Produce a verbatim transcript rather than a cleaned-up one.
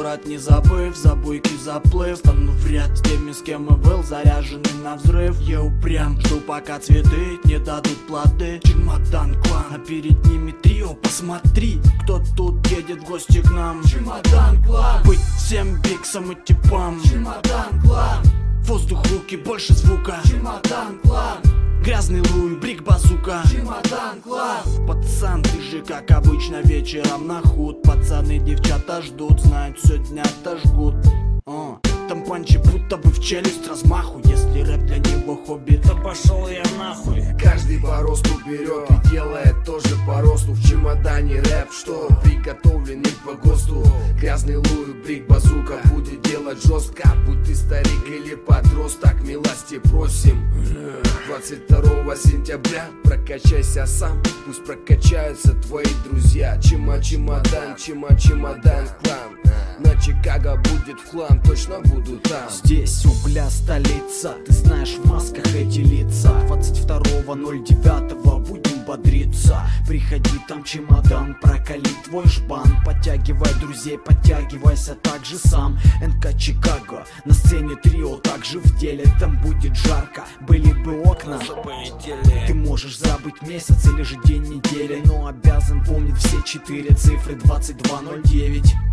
город не забыв, за буйки заплыв. Стану в ряд с теми, с кем и был, заряженный на взрыв. Я упрям, жду пока цветы не дадут плоды. Чемодан клан, а перед ними трио. Посмотри, кто тут едет в гости к нам. Чемодан клан, быть всем биксам и типам. Чемодан клан, воздух, руки, больше звука. Чемодан клан, грязный Луи, брик, базука. Чемодан клан, пацан, ты же как обычно вечером на худ. Пацаны, девчата ждут, знают, все дня-то жгут. О, там панчи будто бы в челюсть размаху. Если рэп для него хобби, то пошел я нахуй. Каждый по росту берет и делает тоже по росту. В чемодане рэп, что приготовленный по ГОСТу. Грязный Луи, брик, базука будет делать жестко. Будь ты старик или подросток, милости просим. Двадцать второго сентября прокачайся сам, пусть прокачаются твои друзья. Чема-чемодан, чема-чемодан клан. На Чикаго будет в клан, точно буду там. Здесь угля столица, ты знаешь в масках эти лица. Двадцать второго ноль девятого будем бодриться. Приходи, там чемодан, прокали твой жбан. Подтягивай друзей, подтягивайся также сам. эн ка Чикаго, на сцене трио, также в деле. Там будет жарко, были бы окна. Ты можешь забыть месяц или же день недели, но обязан помнить все четыре цифры. Двадцать два ноль девять.